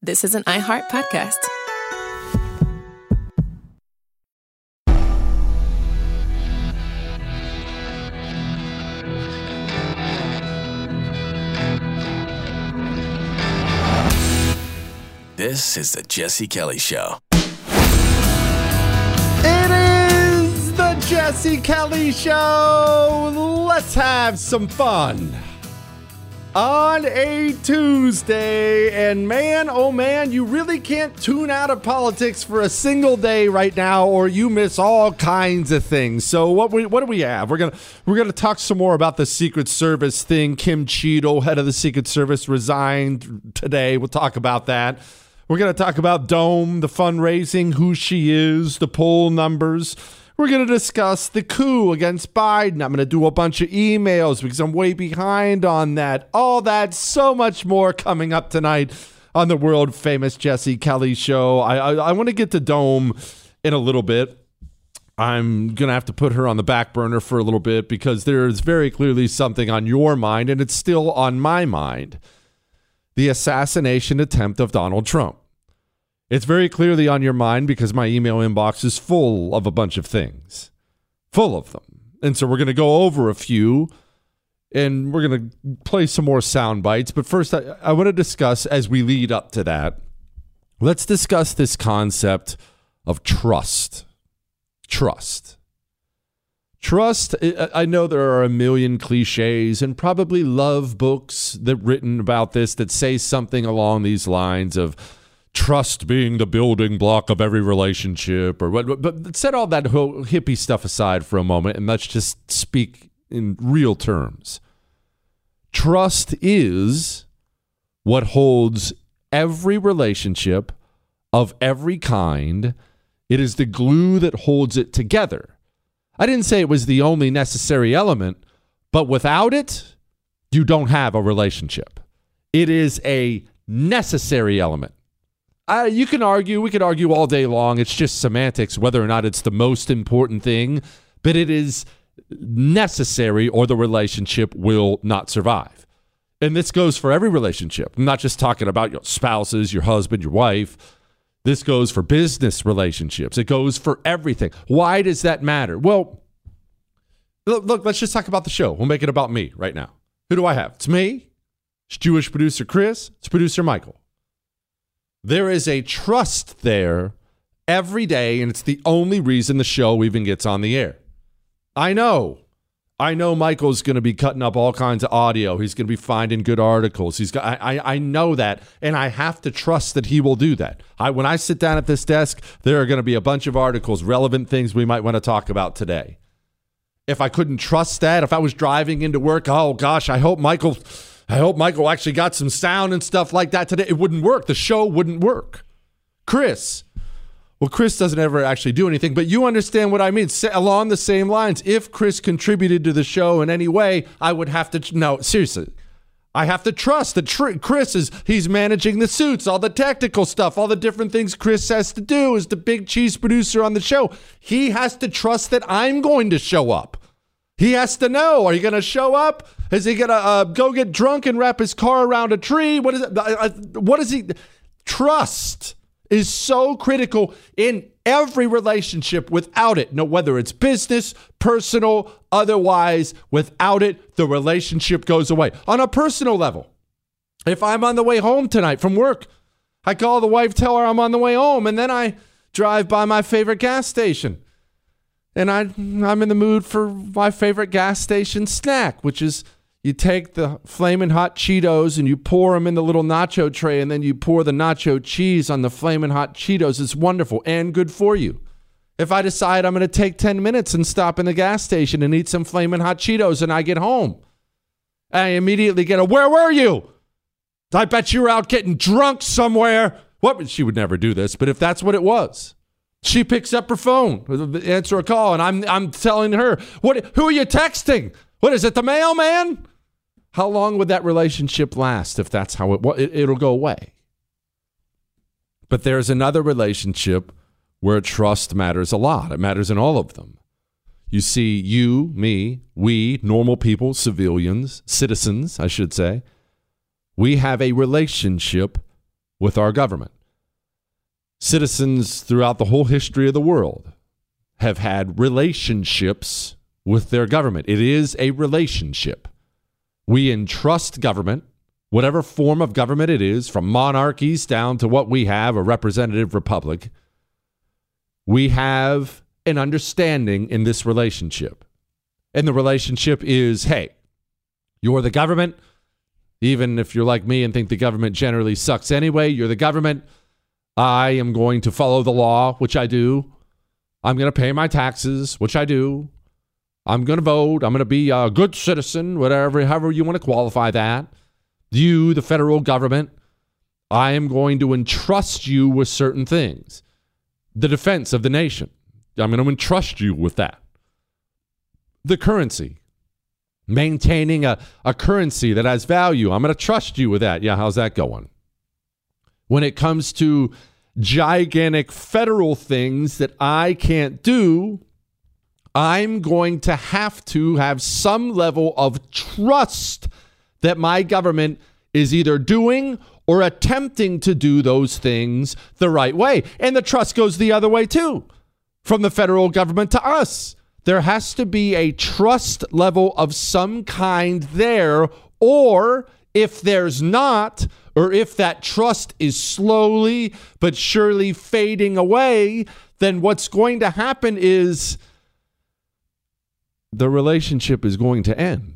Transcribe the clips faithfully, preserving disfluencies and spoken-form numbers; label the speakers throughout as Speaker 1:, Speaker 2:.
Speaker 1: This is an iHeart podcast.
Speaker 2: This is the Jesse Kelly Show.
Speaker 3: It is the Jesse Kelly Show. Let's have some fun on a Tuesday. And man, oh man, you really can't tune out of politics for a single day right now, or you miss all kinds of things. So what we what do we have? We're gonna we're gonna talk some more about the Secret Service thing. Kim Cheadle, head of the Secret Service, resigned today. We'll talk about that. We're going to talk about Dome, the fundraising, who she is, the poll numbers. We're going to discuss the coup against Biden. I'm going to do a bunch of emails because I'm way behind on that. All that, so much more coming up tonight on the world famous Jesse Kelly Show. I, I, I want to get to Dome in a little bit. I'm going to have to put her on the back burner for a little bit because there's very clearly something on your mind, and it's still on my mind. The assassination attempt of Donald Trump. It's very clearly on your mind because my email inbox is full of a bunch of things. Full of them. And so we're going to go over a few, and we're going to play some more sound bites. But first, I, I want to discuss, as we lead up to that, let's discuss this concept of trust. Trust. Trust, I know there are a million cliches and probably love books that written about this that say something along these lines of trust being the building block of every relationship, or what. But set all that whole hippie stuff aside for a moment and let's just speak in real terms. Trust is what holds every relationship of every kind. It is the glue that holds it together. I didn't say it was the only necessary element, but without it, you don't have a relationship. It is a necessary element. Uh, you can argue, we could argue all day long, it's just semantics, whether or not it's the most important thing, but it is necessary or the relationship will not survive. And this goes for every relationship. I'm not just talking about your spouses, your husband, your wife. This goes for business relationships. It goes for everything. Why does that matter? Well, look, look, let's just talk about the show. We'll make it about me right now. Who do I have? It's me. It's Jewish producer Chris. It's producer Michael. There is a trust there every day, and it's the only reason the show even gets on the air. I know. I know Michael's going to be cutting up all kinds of audio. He's going to be finding good articles. He's got. I, I know that, and I have to trust that he will do that. I, when I sit down at this desk, there are going to be a bunch of articles, relevant things we might want to talk about today. If I couldn't trust that, if I was driving into work, oh gosh, I hope Michael, I hope Michael actually got some sound and stuff like that today. It wouldn't work. The show wouldn't work. Chris. Well, Chris doesn't ever actually do anything, but you understand what I mean. Along the same lines, if Chris contributed to the show in any way, I would have to, no, seriously, I have to trust that tr- Chris is, he's managing the suits, all the technical stuff, all the different things Chris has to do as the big cheese producer on the show. He has to trust that I'm going to show up. He has to know, are you going to show up? Is he going to uh, go get drunk and wrap his car around a tree? What is it? Uh, what is he? Trust is so critical in every relationship. Without it, no, whether it's business, personal, otherwise, without it, the relationship goes away. On a personal level, if I'm on the way home tonight from work, I call the wife, tell her I'm on the way home, and then I drive by my favorite gas station. And I, I'm in the mood for my favorite gas station snack, which is you take the Flamin' Hot Cheetos and you pour them in the little nacho tray, and then you pour the nacho cheese on the Flamin' Hot Cheetos. It's wonderful and good for you. If I decide I'm going to take ten minutes and stop in the gas station and eat some Flamin' Hot Cheetos and I get home, I immediately get a, where were you? I bet you were out getting drunk somewhere. What? She would never do this, but if that's what it was, she picks up her phone, answer a call, and I'm I'm telling her, what? Who are you texting? What is it, the mailman? How long would that relationship last if that's how it was? It, it'll go away. But there's another relationship where trust matters a lot. It matters in all of them. You see, you, me, we, normal people, civilians, citizens, I should say, we have a relationship with our government. Citizens throughout the whole history of the world have had relationships with their government. It is a relationship. We entrust government, whatever form of government it is, from monarchies down to what we have, a representative republic. We have an understanding in this relationship. And the relationship is, hey, you're the government. Even if you're like me and think the government generally sucks anyway, you're the government. I am going to follow the law, which I do. I'm going to pay my taxes, which I do. I'm going to vote. I'm going to be a good citizen, whatever, however you want to qualify that. You, the federal government, I am going to entrust you with certain things. The defense of the nation. I'm going to entrust you with that. The currency. Maintaining a, a currency that has value. I'm going to trust you with that. Yeah, how's that going? When it comes to gigantic federal things that I can't do, I'm going to have to have some level of trust that my government is either doing or attempting to do those things the right way. And the trust goes the other way too, from the federal government to us. There has to be a trust level of some kind there, or if there's not, or if that trust is slowly but surely fading away, then what's going to happen is the relationship is going to end.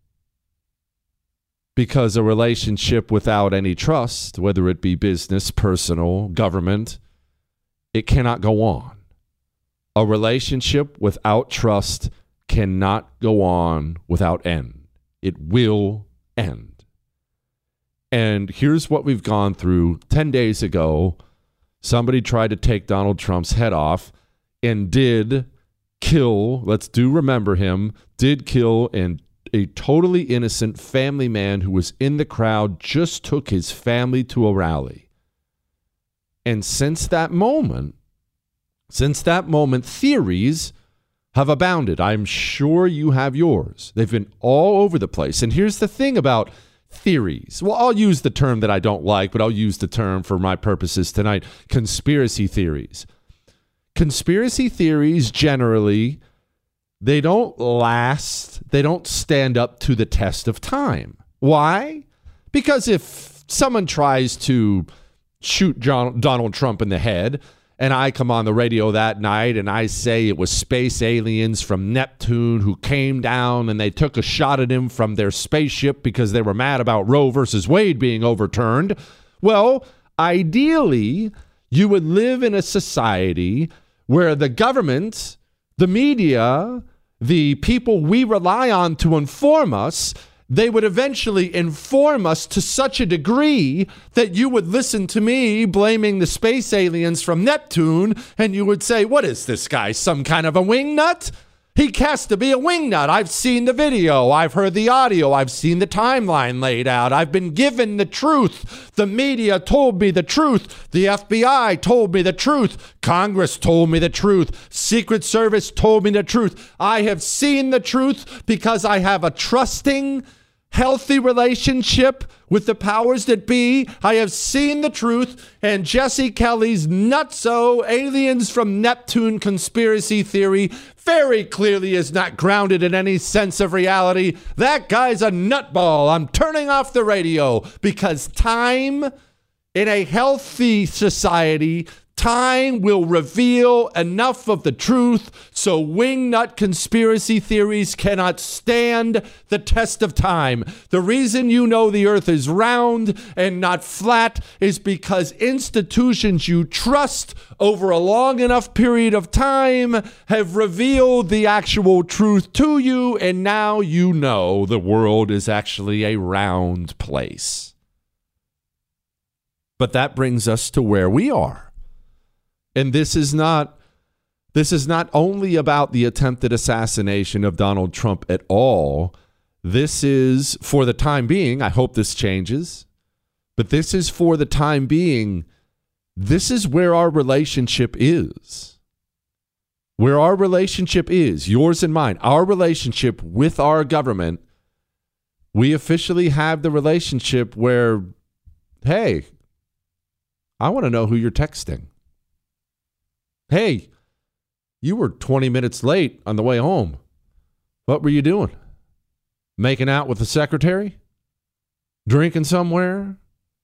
Speaker 3: Because a relationship without any trust, whether it be business, personal, government, it cannot go on. A relationship without trust cannot go on without end. It will end. And here's what we've gone through. ten days ago, somebody tried to take Donald Trump's head off and did kill, let's do remember him, did kill and a totally innocent family man who was in the crowd, just took his family to a rally. And since that moment, since that moment, theories have abounded. I'm sure you have yours. They've been all over the place. And here's the thing about theories. Well, I'll use the term that I don't like, but I'll use the term for my purposes tonight. Conspiracy theories. Conspiracy theories generally, they don't last. They don't stand up to the test of time. Why? Because if someone tries to shoot John, Donald Trump in the head, and I come on the radio that night and I say it was space aliens from Neptune who came down and they took a shot at him from their spaceship because they were mad about Roe versus Wade being overturned. Well, ideally, you would live in a society where the government, the media, the people we rely on to inform us, they would eventually inform us to such a degree that you would listen to me blaming the space aliens from Neptune, and you would say, what is this guy, some kind of a wingnut? He has to be a wingnut. I've seen the video. I've heard the audio. I've seen the timeline laid out. I've been given the truth. The media told me the truth. The F B I told me the truth. Congress told me the truth. Secret Service told me the truth. I have seen the truth because I have a trusting, healthy relationship with the powers that be. I have seen the truth, and Jesse Kelly's nutso aliens from Neptune conspiracy theory very clearly is not grounded in any sense of reality. That guy's a nutball. I'm turning off the radio because time in a healthy society, time will reveal enough of the truth so wingnut conspiracy theories cannot stand the test of time. The reason you know the earth is round and not flat is because institutions you trust over a long enough period of time have revealed the actual truth to you, and now you know the world is actually a round place. But that brings us to where we are. And this is not this is not only about the attempted assassination of Donald Trump at all. This is, for the time being, I hope this changes, but this is for the time being, this is where our relationship is. Where our relationship is, yours and mine, our relationship with our government, we officially have the relationship where, hey, I want to know who you're texting. Hey, you were twenty minutes late on the way home. What were you doing? Making out with the secretary? Drinking somewhere?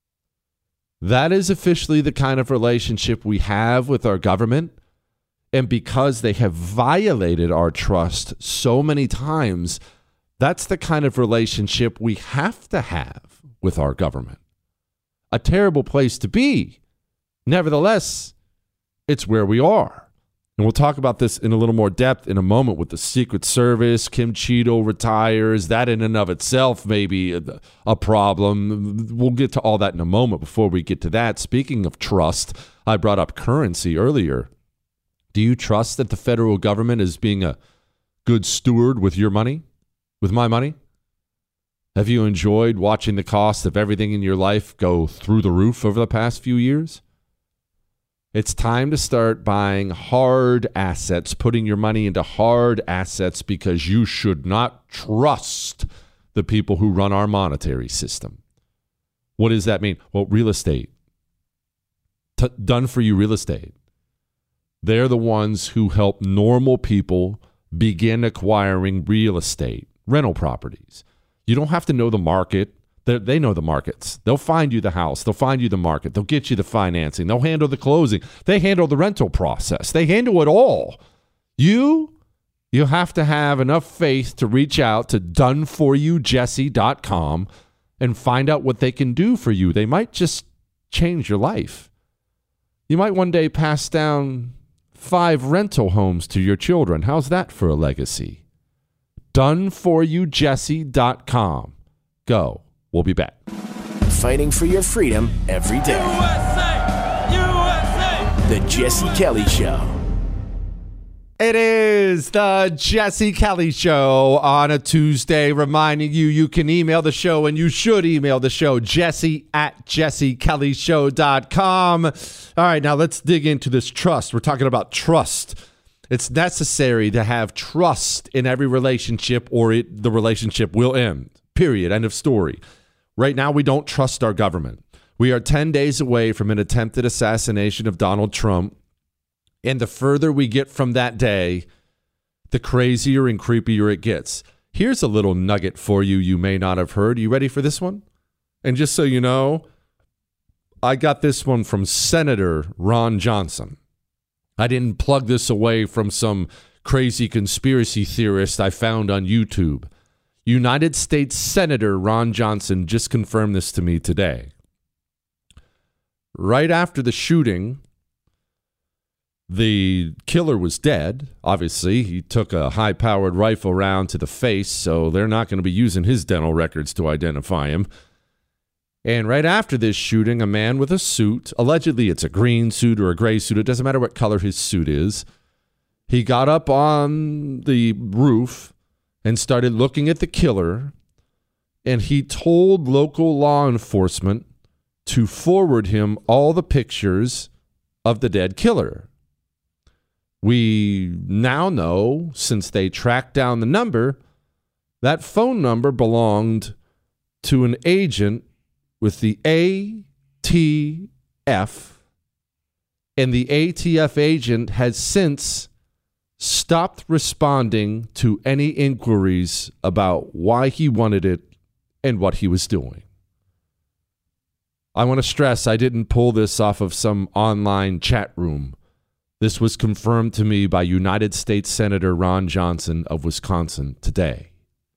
Speaker 3: That is officially the kind of relationship we have with our government. And because they have violated our trust so many times, that's the kind of relationship we have to have with our government. A terrible place to be. Nevertheless, it's where we are. And we'll talk about this in a little more depth in a moment with the Secret Service. Kim Cheeto retires. That in and of itself may be a, a problem. We'll get to all that in a moment. Before we get to that, speaking of trust, I brought up currency earlier. Do you trust that the federal government is being a good steward with your money, with my money? Have you enjoyed watching the cost of everything in your life go through the roof over the past few years? It's time to start buying hard assets, putting your money into hard assets, because you should not trust the people who run our monetary system. What does that mean? Well, real estate. T- done for you real estate. They're the ones who help normal people begin acquiring real estate, rental properties. You don't have to know the market. They're, they know the markets. They'll find you the house. They'll find you the market. They'll get you the financing. They'll handle the closing. They handle the rental process. They handle it all. You, you have to have enough faith to reach out to done for you jesse dot com and find out what they can do for you. They might just change your life. You might one day pass down five rental homes to your children. How's that for a legacy? done for you jesse dot com. Go. We'll be back.
Speaker 2: Fighting for your freedom every day. U S A! U S A! The Jesse Kelly Show.
Speaker 3: It is the Jesse Kelly Show on a Tuesday, reminding you you can email the show, and you should email the show, jesse at jesse kelly show dot com. All right, now let's dig into this trust. We're talking about trust. It's necessary to have trust in every relationship, or it, the relationship will end. Period. End of story. Right now, we don't trust our government. We are ten days away from an attempted assassination of Donald Trump. And the further we get from that day, the crazier and creepier it gets. Here's a little nugget for you you may not have heard. You ready for this one? And just so you know, I got this one from Senator Ron Johnson. I didn't plug this away from some crazy conspiracy theorist I found on YouTube. United States Senator Ron Johnson just confirmed this to me today. Right after the shooting, the killer was dead. Obviously, he took a high-powered rifle round to the face, so they're not going to be using his dental records to identify him. And right after this shooting, a man with a suit, allegedly it's a green suit or a gray suit, it doesn't matter what color his suit is, he got up on the roof and started looking at the killer, and he told local law enforcement to forward him all the pictures of the dead killer. We now know, since they tracked down the number, that phone number belonged to an agent with the A T F, and the A T F agent has since stopped responding to any inquiries about why he wanted it and what he was doing. I want to stress I didn't pull this off of some online chat room. This was confirmed to me by United States Senator Ron Johnson of Wisconsin today.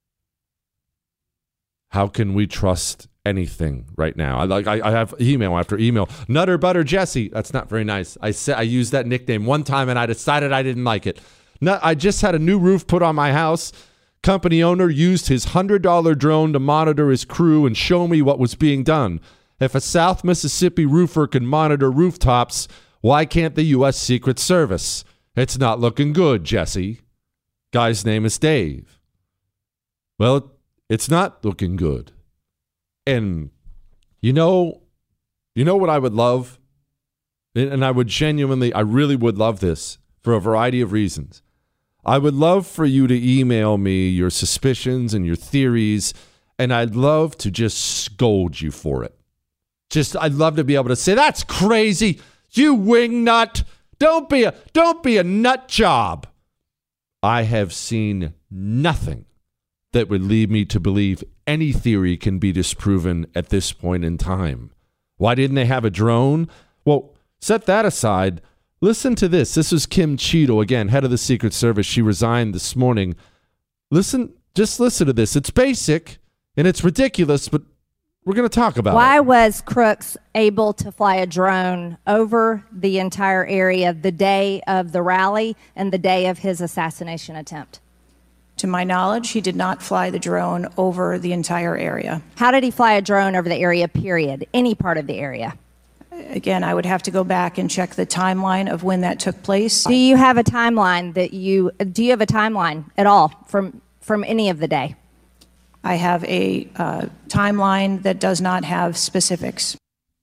Speaker 3: How can we trust anything right now? I like I, I have email after email. Nutter Butter Jesse. That's not very nice. I said I used that nickname one time and I decided I didn't like it. No, I just had a new roof put on my house. Company owner used his one hundred dollars drone to monitor his crew and show me what was being done. If a South Mississippi roofer can monitor rooftops, why can't the U S Secret Service? It's not looking good, Jesse. Guy's name is Dave. Well, it's not looking good. And you know, you know what I would love? And I would genuinely, I really would love this for a variety of reasons. I would love for you to email me your suspicions and your theories, and I'd love to just scold you for it. Just, I'd love to be able to say, that's crazy. You wing nut. Don't be a, don't be a nut job. I have seen nothing that would lead me to believe any theory can be disproven at this point in time. Why didn't they have a drone? Well, set that aside. Listen to this. This was Kim Cheadle, again, head of the Secret Service. She resigned this morning. Listen, just listen to this. It's basic and it's ridiculous, but we're going to talk about
Speaker 1: Why
Speaker 3: it.
Speaker 1: Why was Crooks able to fly a drone over the entire area the day of the rally and the day of his assassination attempt?
Speaker 4: To my knowledge, he did not fly the drone over the entire area.
Speaker 1: How did he fly a drone over the area, period? Any part of the area?
Speaker 4: Again, I would have to go back and check the timeline of when that took place.
Speaker 1: Do you have a timeline that you, do you have a timeline at all from, from any of the day?
Speaker 4: I have a uh, timeline that does not have specifics.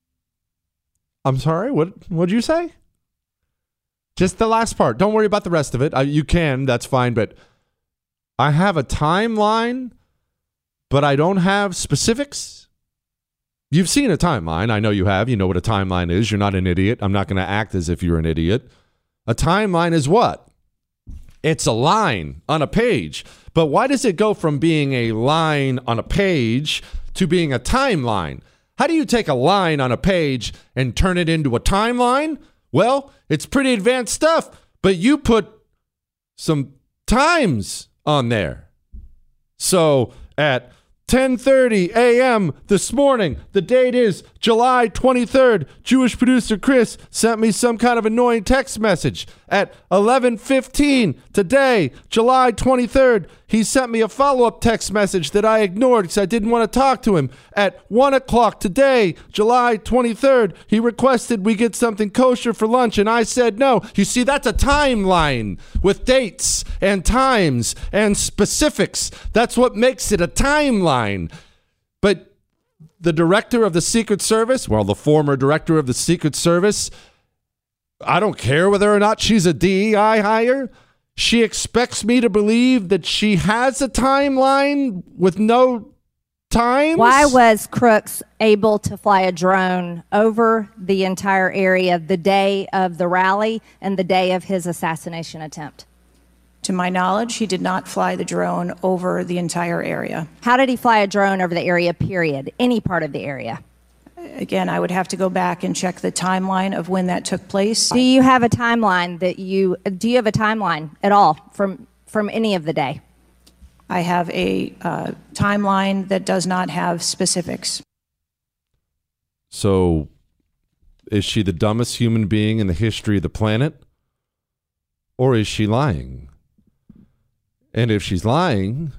Speaker 3: I'm sorry, what what'd you say? Just the last part. Don't worry about the rest of it. Uh, you can, that's fine, but I have a timeline, but I don't have specifics. You've seen a timeline. I know you have. You know what a timeline is. You're not an idiot. I'm not going to act as if you're an idiot. A timeline is what? It's a line on a page. But why does it go from being a line on a page to being a timeline? How do you take a line on a page and turn it into a timeline? Well, it's pretty advanced stuff, but you put some times on there. So at ten thirty a.m. this morning, the date is July twenty-third. Jewish producer Chris sent me some kind of annoying text message. At eleven fifteen today, July twenty-third, he sent me a follow-up text message that I ignored because I didn't want to talk to him. At one o'clock today, July twenty-third, he requested we get something kosher for lunch, and I said no. You see, that's a timeline with dates and times and specifics. That's what makes it a timeline. But the director of the Secret Service, well, the former director of the Secret Service, I don't care whether or not she's a D E I hire. She expects me to believe that she has a timeline with no times.
Speaker 1: Why was Crooks able to fly a drone over the entire area the day of the rally and the day of his assassination attempt?
Speaker 4: To my knowledge, he did not fly the drone over the entire area.
Speaker 1: How did he fly a drone over the area, period? Any part of the area?
Speaker 4: Again, I would have to go back and check the timeline of when that took place.
Speaker 1: Do you have a timeline that you, do you have a timeline at all from, from any of the day?
Speaker 4: I have a uh, timeline that does not have specifics.
Speaker 3: So, is she the dumbest human being in the history of the planet? Or is she lying? And if she's lying,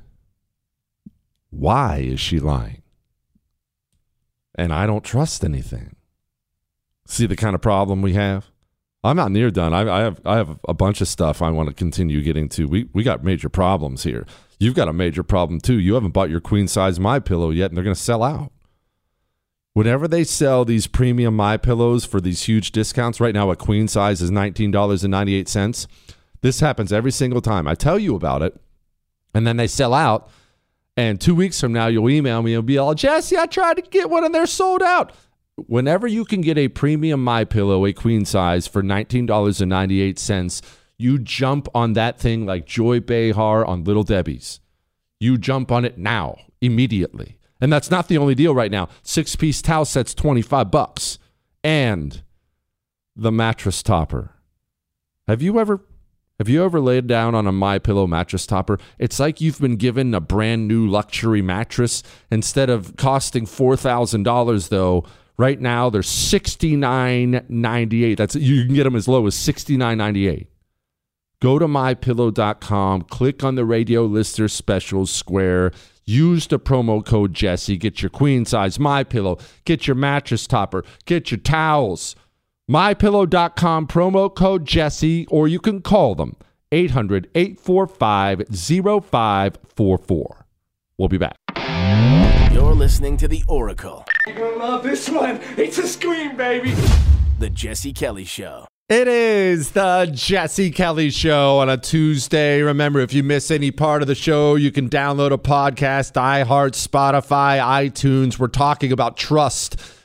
Speaker 3: why is she lying? And I don't trust anything. See the kind of problem we have? I'm not near done. I, I have I have a bunch of stuff I want to continue getting to. We we got major problems here. You've got a major problem too. You haven't bought your queen size MyPillow yet, and they're going to sell out. Whenever they sell these premium MyPillows for these huge discounts, right now a queen size is nineteen dollars and ninety-eight cents. This happens every single time. I tell you about it, and then they sell out. And two weeks from now, you'll email me and be all, Jesse, I tried to get one and they're sold out. Whenever you can get a premium MyPillow, a queen size, for nineteen dollars and ninety-eight cents, you jump on that thing like Joy Behar on Little Debbie's. You jump on it now, immediately. And that's not the only deal right now. Six-piece towel set's twenty-five bucks. And the mattress topper. Have you ever... Have you ever laid down on a MyPillow mattress topper? It's like you've been given a brand new luxury mattress. Instead of costing four thousand dollars, though, right now they're sixty-nine ninety-eight. That's you can get them as low as sixty-nine ninety-eight. Go to my pillow dot com, click on the radio listener specials square, use the promo code Jesse, get your queen size MyPillow, get your mattress topper, get your towels. my pillow dot com, promo code Jesse, or you can call them, eight hundred, eight four five, oh five four four. We'll be back.
Speaker 2: You're listening to The Oracle.
Speaker 5: You're gonna love this one. It's a scream, baby.
Speaker 2: The Jesse Kelly Show.
Speaker 3: It is the Jesse Kelly Show on a Tuesday. Remember, if you miss any part of the show, you can download a podcast, iHeart, Spotify, iTunes. We're talking about trust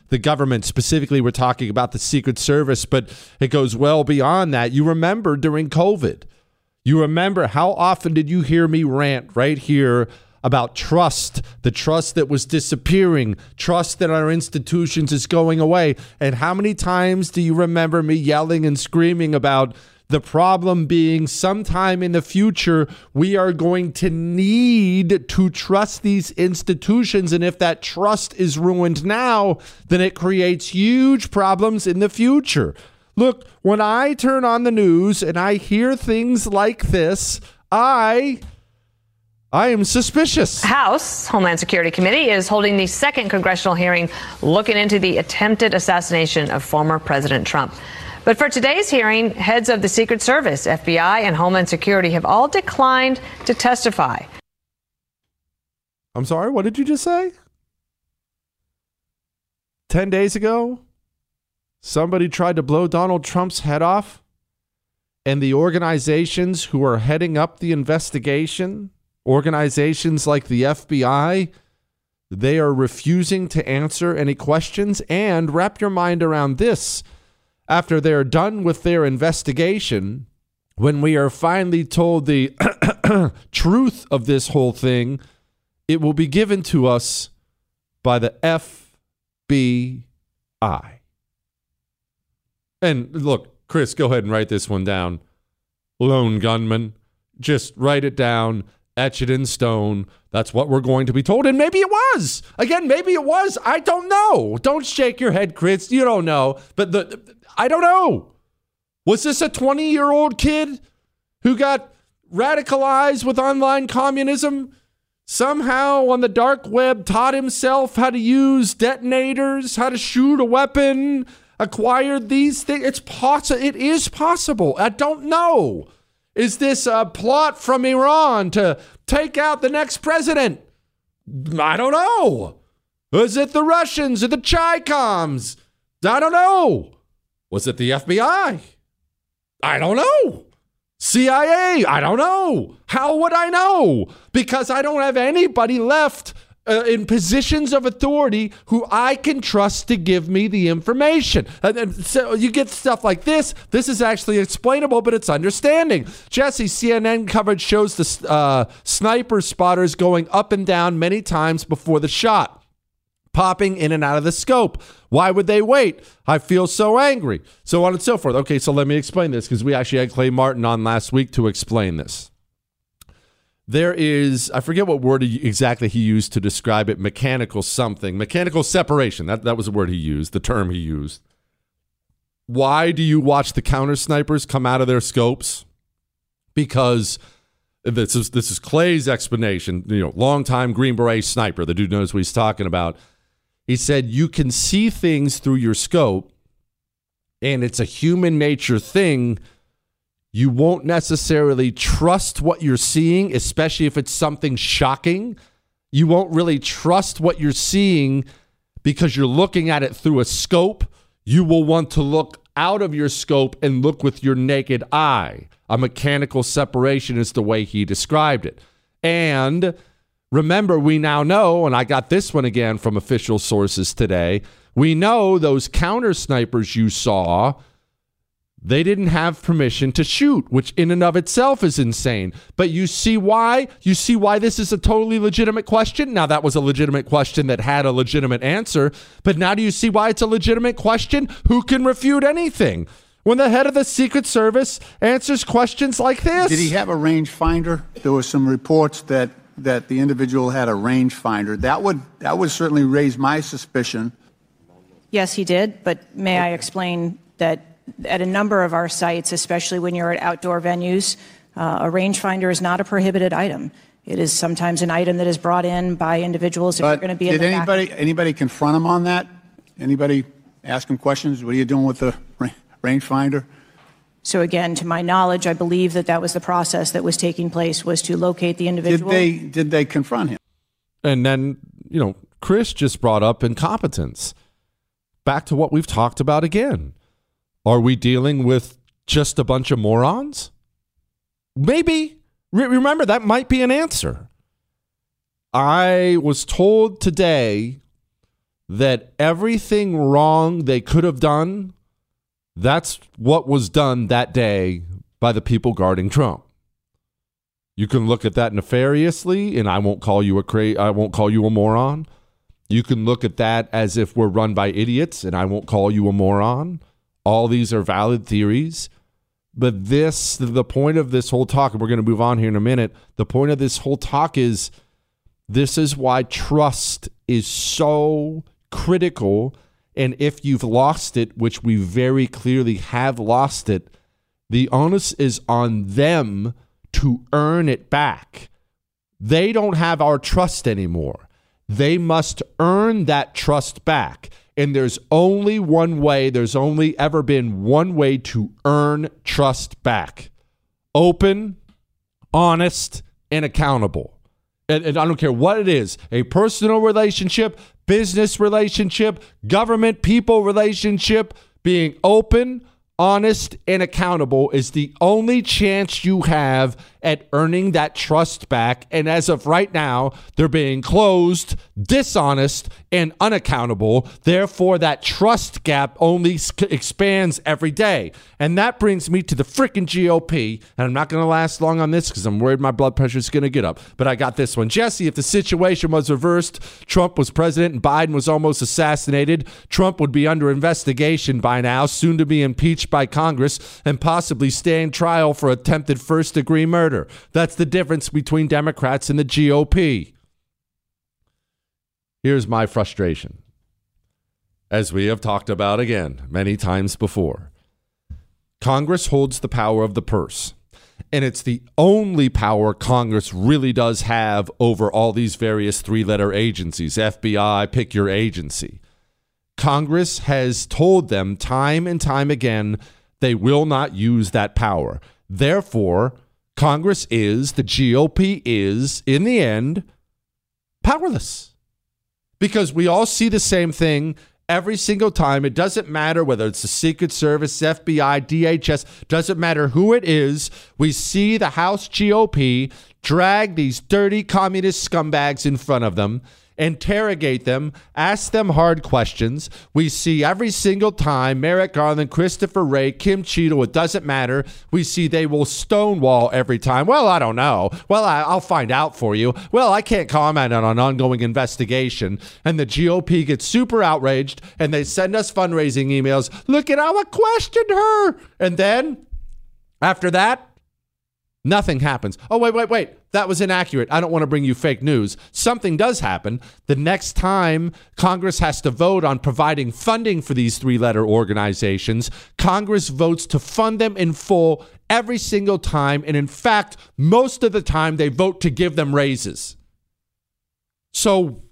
Speaker 3: the government. Specifically, we're talking about the Secret Service, but it goes well beyond that. You remember during COVID, you remember how often did you hear me rant right here about trust, the trust that was disappearing, trust that our institutions is going away. And how many times do you remember me yelling and screaming about the problem being sometime in the future, we are going to need to trust these institutions. And if that trust is ruined now, then it creates huge problems in the future. Look, when I turn on the news and I hear things like this, I... I am suspicious.
Speaker 6: House Homeland Security Committee is holding the second congressional hearing looking into the attempted assassination of former President Trump. But for today's hearing, heads of the Secret Service, F B I, and Homeland Security have all declined to testify.
Speaker 3: I'm sorry, what did you just say? Ten days ago, somebody tried to blow Donald Trump's head off, and the organizations who are heading up the investigation, organizations like the F B I, they are refusing to answer any questions. And wrap your mind around this. After they're done with their investigation, when we are finally told the truth of this whole thing, it will be given to us by the F B I. And look, Chris, go ahead and write this one down. Lone gunman. Just write it down. Etch it in stone. That's what we're going to be told. And maybe it was. Again, maybe it was. I don't know. Don't shake your head, Chris. You don't know. But the I don't know. Was this a twenty-year-old kid who got radicalized with online communism? Somehow on the dark web taught himself how to use detonators, how to shoot a weapon, acquired these things. It's possible. It is possible. I don't know. Is this a plot from Iran to take out the next president? I don't know. Was it the Russians or the Chi-Coms? I don't know. Was it the F B I? I don't know. C I A? I don't know. How would I know? Because I don't have anybody left Uh, in positions of authority who I can trust to give me the information. And, and so you get stuff like this. This is actually explainable, but it's understanding. Jesse, C N N coverage shows the uh, sniper spotters going up and down many times before the shot, popping in and out of the scope. Why would they wait? I feel so angry. So on and so forth. Okay, so let me explain this, because we actually had Clay Martin on last week to explain this. There is, I forget what word he, exactly he used to describe it, mechanical something, mechanical separation. That, that was the word he used, the term he used. Why do you watch the counter snipers come out of their scopes? Because this is this is Clay's explanation, you know, longtime Green Beret sniper, the dude knows what he's talking about. He said, you can see things through your scope, and it's a human nature thing. You won't necessarily trust what you're seeing, especially if it's something shocking. You won't really trust what you're seeing because you're looking at it through a scope. You will want to look out of your scope and look with your naked eye. A mechanical separation is the way he described it. And remember, we now know, and I got this one again from official sources today, we know those counter snipers you saw, they didn't have permission to shoot, which in and of itself is insane. But you see why? You see why this is a totally legitimate question? Now, that was a legitimate question that had a legitimate answer. But now do you see why it's a legitimate question? Who can refute anything? When the head of the Secret Service answers questions like this.
Speaker 7: Did he have a rangefinder? There were some reports that, that the individual had a rangefinder. That would, that would certainly raise my suspicion.
Speaker 4: Yes, he did. But may I explain that at a number of our sites, especially when you're at outdoor venues, uh, a rangefinder is not a prohibited item. It is sometimes an item that is brought in by individuals if
Speaker 7: but
Speaker 4: you're going to be in
Speaker 7: did
Speaker 4: the
Speaker 7: anybody
Speaker 4: back.
Speaker 7: anybody confront him on that? Anybody ask him questions? What are you doing with the rangefinder?
Speaker 4: So again, to my knowledge, I believe that that was the process that was taking place, was to locate the individual.
Speaker 7: Did they did they confront him?
Speaker 3: And then, you know, Chris just brought up incompetence. Back to what we've talked about again. Are we dealing with just a bunch of morons? Maybe. Re- remember, that might be an answer. I was told today that everything wrong they could have done, that's what was done that day by the people guarding Trump. You can look at that nefariously, and I won't call you a cra- I won't call you a moron. You can look at that as if we're run by idiots, and I won't call you a moron. All these are valid theories. But this, the point of this whole talk, and we're going to move on here in a minute, the point of this whole talk is this is why trust is so critical. And if you've lost it, which we very clearly have lost it, the onus is on them to earn it back. They don't have our trust anymore. They must earn that trust back. And there's only one way, there's only ever been one way to earn trust back. Open, honest, and accountable. And, and I don't care what it is, a personal relationship, business relationship, government people relationship, being open, honest, and accountable is the only chance you have at earning that trust back. And as of right now, they're being closed, dishonest, and unaccountable. Therefore, that trust gap only expands every day. And that brings me to the freaking G O P. And I'm not going to last long on this because I'm worried my blood pressure is going to get up. But I got this one. Jesse, if the situation was reversed, Trump was president and Biden was almost assassinated, Trump would be under investigation by now, soon to be impeached by Congress, and possibly stand trial for attempted first-degree murder. That's the difference between Democrats and the G O P. Here's my frustration. As we have talked about again many times before, Congress holds the power of the purse, and it's the only power Congress really does have over all these various three-letter agencies, F B I, pick your agency. Congress has told them time and time again they will not use that power. Therefore, Congress is, the G O P is, in the end, powerless. Because we all see the same thing every single time. It doesn't matter whether it's the Secret Service, F B I, D H S, doesn't matter who it is. We see the House G O P drag these dirty communist scumbags in front of them, interrogate them, ask them hard questions. We see every single time Merrick Garland, Christopher Wray, Kim Cheadle, it doesn't matter. We see they will stonewall every time. Well, I don't know. Well, I, I'll find out for you. Well, I can't comment on an ongoing investigation. And the G O P gets super outraged and they send us fundraising emails. Look at how I questioned her. And then after that, nothing happens. Oh, wait, wait, wait. That was inaccurate. I don't want to bring you fake news. Something does happen. The next time Congress has to vote on providing funding for these three-letter organizations, Congress votes to fund them in full every single time. And in fact, most of the time they vote to give them raises. So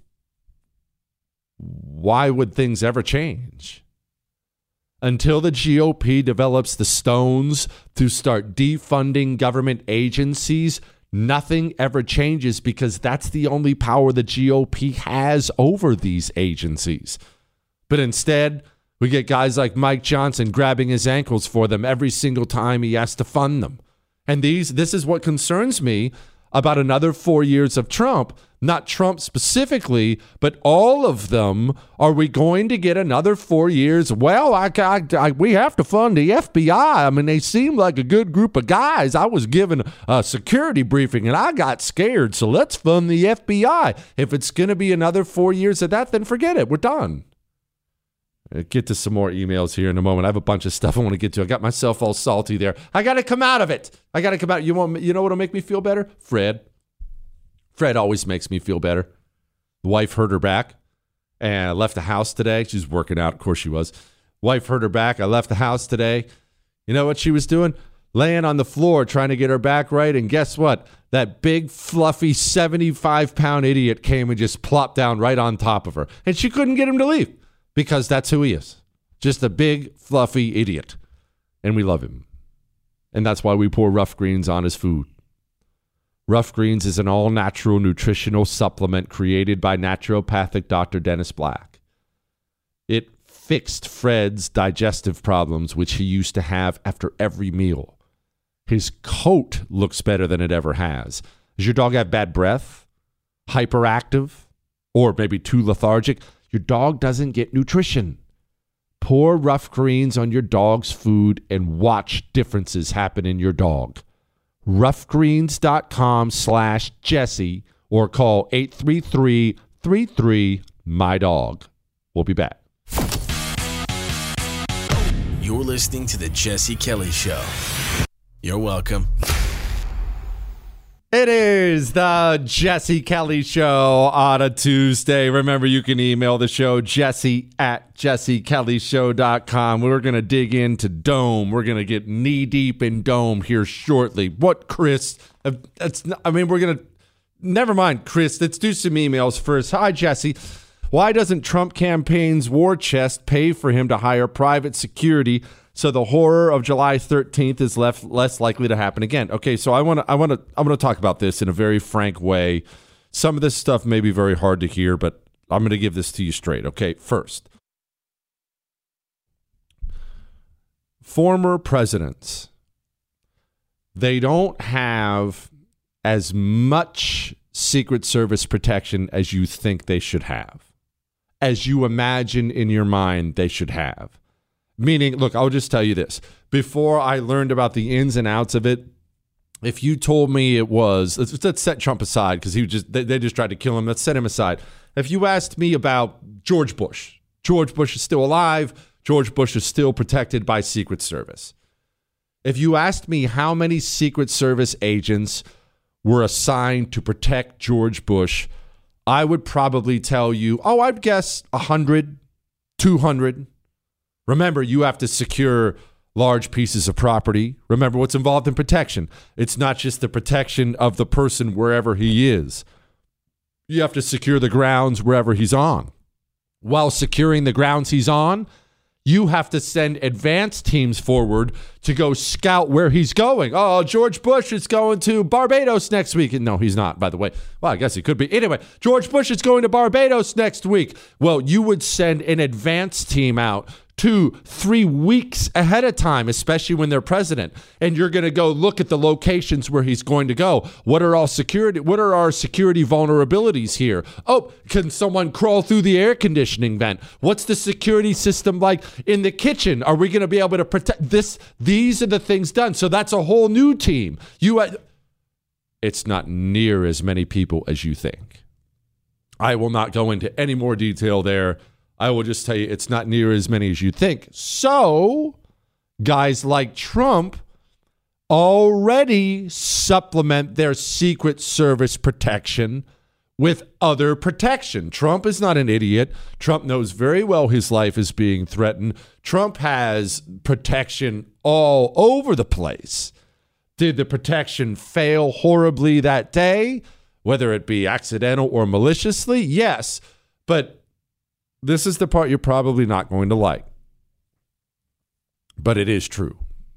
Speaker 3: why would things ever change? Until the G O P develops the stones to start defunding government agencies, nothing ever changes because that's the only power the G O P has over these agencies. But instead, we get guys like Mike Johnson grabbing his ankles for them every single time he has to fund them. And these, this is what concerns me about another four years of Trump. Not Trump specifically, but all of them. Are we going to get another four years? Well, I, I, I, we have to fund the F B I. I mean, they seem like a good group of guys. I was given a security briefing and I got scared, so let's fund the F B I. If it's going to be another four years of that, then forget it. We're done. I'll get to some more emails here in a moment. I have a bunch of stuff I want to get to. I got myself all salty there. I got to come out of it. I got to come out. You want? You know what'll make me feel better? Fred. Fred always makes me feel better. The wife hurt her back and I left the house today. She's working out. Of course she was. Wife hurt her back. I left the house today. You know what she was doing? Laying on the floor trying to get her back right. And guess what? That big, fluffy, seventy-five pound idiot came and just plopped down right on top of her. And she couldn't get him to leave because that's who he is. Just a big, fluffy idiot. And we love him. And that's why we pour Rough Greens on his food. Rough Greens is an all-natural nutritional supplement created by naturopathic Doctor Dennis Black. It fixed Fred's digestive problems, which he used to have after every meal. His coat looks better than it ever has. Does your dog have bad breath? Hyperactive? Or maybe too lethargic? your dog doesn't get nutrition. Pour Rough Greens on your dog's food and watch differences happen in your dog. roughgreens.com slash Jesse or call eight three three, three three, M Y dog. We'll be back.
Speaker 2: You're listening to The Jesse Kelly Show. You're welcome.
Speaker 3: It is the Jesse Kelly Show on a Tuesday. Remember, you can email the show, jesse at jesse kelly show dot com. We're going to dig into Dome. We're going to get knee-deep in Dome here shortly. What, Chris? Uh, that's not, I mean, we're going to... Never mind, Chris. Let's do some emails first. Hi, Jesse. Why doesn't Trump campaign's war chest pay for him to hire private security so the horror of July thirteenth is left less likely to happen again? Okay, so I want to I want to I want to talk about this in a very frank way. Some of this stuff may be very hard to hear, but I'm going to give this to you straight. Okay, first, former presidents, they don't have as much Secret Service protection as you think they should have, as you imagine in your mind they should have. Meaning, look, I'll just tell you this. Before I learned about the ins and outs of it, if you told me it was, let's, let's set Trump aside because he just they, they just tried to kill him. Let's set him aside. If you asked me about George Bush, George Bush is still alive. George Bush is still protected by Secret Service. If you asked me how many Secret Service agents were assigned to protect George Bush, I would probably tell you, oh, I'd guess one hundred, two hundred. Remember, you have to secure large pieces of property. Remember what's involved in protection. It's not just the protection of the person wherever he is. You have to secure the grounds wherever he's on. While securing the grounds he's on, you have to send advance teams forward to go scout where he's going. Oh, George Bush is going to Barbados next week. No, he's not, by the way. Well, I guess he could be. Anyway, George Bush is going to Barbados next week. Well, you would send an advance team out two, three weeks ahead of time, especially when they're president. And you're going to go look at the locations where he's going to go. What are all security? What are our security vulnerabilities here? Oh, can someone crawl through the air conditioning vent? What's the security system like in the kitchen? Are we going to be able to protect this? These are the things done. So that's a whole new team. You, uh, it's not near as many people as you think. I will not go into any more detail there. I will just tell you it's not near as many as you think. So guys like Trump already supplement their Secret Service protection with other protection. Trump is not an idiot. Trump knows very well his life is being threatened. Trump has protection all over the place. Did the protection fail horribly that day, whether it be accidental or maliciously? Yes, but this is the part you're probably not going to like, but it is true.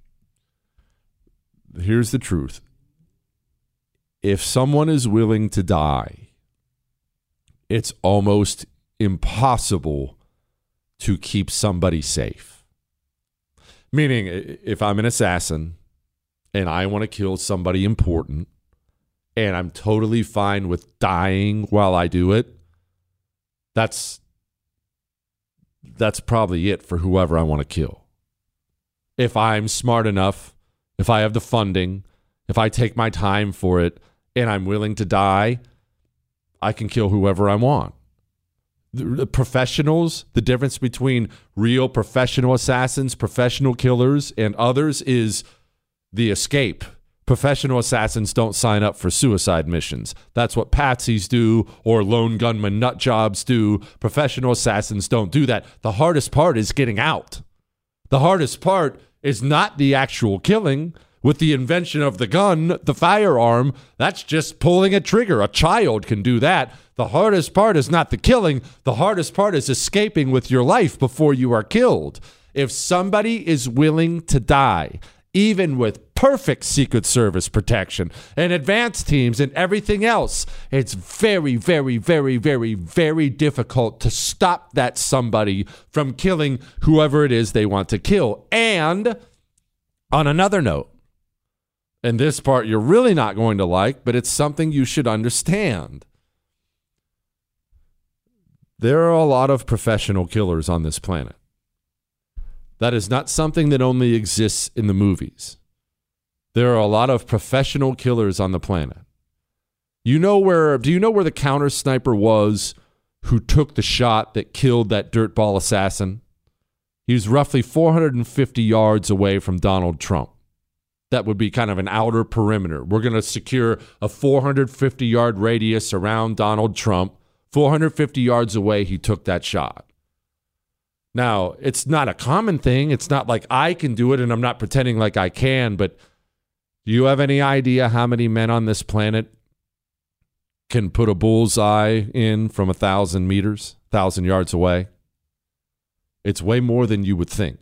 Speaker 3: Here's the truth. If someone is willing to die, it's almost impossible to keep somebody safe. Meaning, if I'm an assassin and I want to kill somebody important and I'm totally fine with dying while I do it, that's that's probably it for whoever I want to kill. If I'm smart enough, if I have the funding, if I take my time for it, and I'm willing to die, I can kill whoever I want. The, the professionals, the difference between real professional assassins, professional killers, and others is the escape. Professional assassins don't sign up for suicide missions. That's what patsies do or lone gunman nut jobs do. Professional assassins don't do that. The hardest part is getting out. The hardest part is not the actual killing. With the invention of the gun, the firearm, that's just pulling a trigger. A child can do that. The hardest part is not the killing. The hardest part is escaping with your life before you are killed. If somebody is willing to die, even with perfect Secret Service protection and advanced teams and everything else, it's very, very, very, very, very difficult to stop that somebody from killing whoever it is they want to kill. And on another note, and this part you're really not going to like, but it's something you should understand. There are a lot of professional killers on this planet. That is not something that only exists in the movies. There are a lot of professional killers on the planet. You know where, do you know where the counter sniper was who took the shot that killed that dirtball assassin? He was roughly four hundred fifty yards away from Donald Trump. That would be kind of an outer perimeter. We're going to secure a four hundred fifty yard radius around Donald Trump. four hundred fifty yards away, he took that shot. Now, it's not a common thing. It's not like I can do it, and I'm not pretending like I can, but do you have any idea how many men on this planet can put a bullseye in from a thousand meters, a thousand yards away? It's way more than you would think.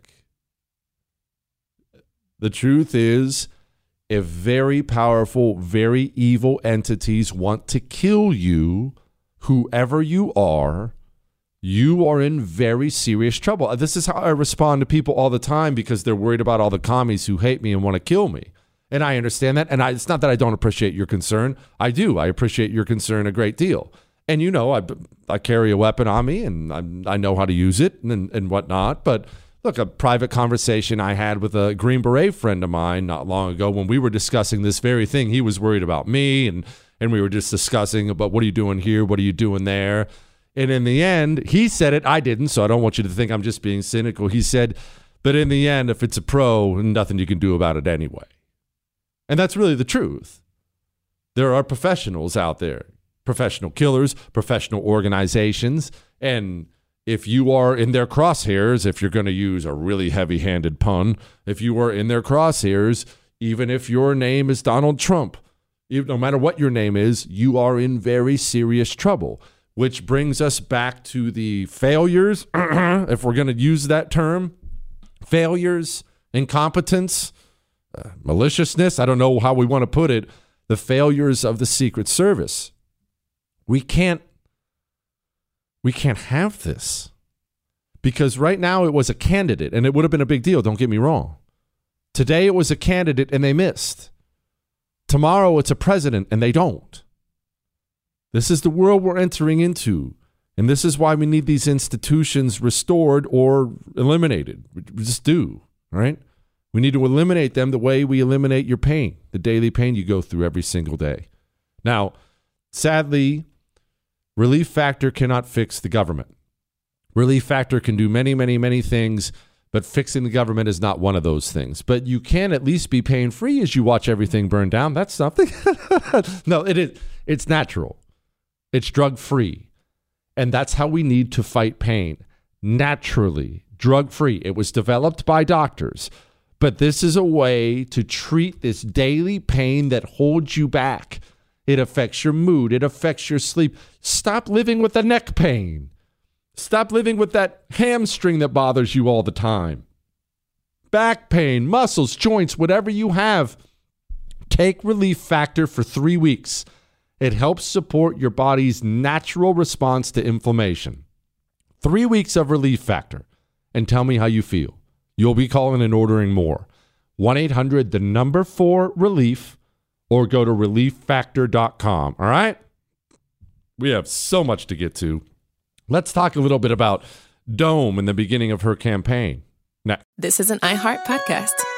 Speaker 3: The truth is, if very powerful, very evil entities want to kill you, whoever you are, you are in very serious trouble. This is how I respond to people all the time because they're worried about all the commies who hate me and want to kill me. And I understand that. And I, it's not that I don't appreciate your concern. I do. I appreciate your concern a great deal. And, you know, I, I carry a weapon on me and I, I know how to use it and, and whatnot. But look, a private conversation I had with a Green Beret friend of mine not long ago when we were discussing this very thing. He was worried about me and, and we were just discussing about what are you doing here? What are you doing there? And in the end, he said it. I didn't, so I don't want you to think I'm just being cynical. He said, but in the end, if it's a pro, nothing you can do about it anyway. And that's really the truth. There are professionals out there, professional killers, professional organizations, and if you are in their crosshairs, if you're going to use a really heavy-handed pun, if you are in their crosshairs, even if your name is Donald Trump, even, no matter what your name is, you are in very serious trouble. Which brings us back to the failures, if we're going to use that term, failures, incompetence, uh, maliciousness, I don't know how we want to put it, the failures of the Secret Service. We can't, we can't have this. Because right now it was a candidate, and it would have been a big deal, don't get me wrong. Today it was a candidate, and they missed. Tomorrow it's a president, and they don't. This is the world we're entering into, and this is why we need these institutions restored or eliminated. We just do, right? We need to eliminate them the way we eliminate your pain, the daily pain you go through every single day. Now, sadly, Relief Factor cannot fix the government. Relief Factor can do many, many, many things, but fixing the government is not one of those things. But you can at least be pain-free as you watch everything burn down. That's something. No, it is. It's natural. It's drug-free. And that's how we need to fight pain. Naturally, drug-free. It was developed by doctors. But this is a way to treat this daily pain that holds you back. It affects your mood. It affects your sleep. Stop living with the neck pain. Stop living with that hamstring that bothers you all the time. Back pain, muscles, joints, whatever you have. Take Relief Factor for three weeks. It helps support your body's natural response to inflammation. Three weeks of Relief Factor, and tell me how you feel. You'll be calling and ordering more. one eight hundred, the number four, relief, or go to relief factor dot com. All right? We have so much to get to. Let's talk a little bit about Dome in the beginning of her campaign. Now,
Speaker 8: this is an iHeart podcast.